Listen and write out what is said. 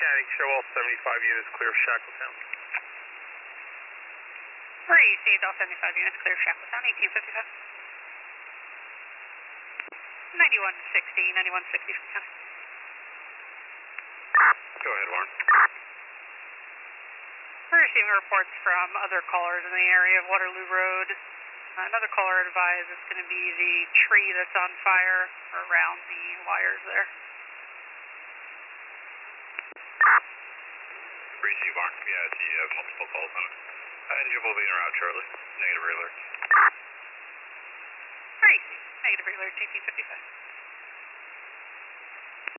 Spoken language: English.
County, show all 75 units clear of Shackletown. Received all 75 units clear of Shackletown, 1855. 9160, 9160 from County. Go ahead, Warren. We're receiving reports from other callers in the area of Waterloo Road. Another caller advised it's going to be the tree that's on fire around the wires there. Receive, Warren. Yeah, I see you have multiple calls on it. Engine will be en route shortly. Negative alert. Receive. Negative alert, 1855.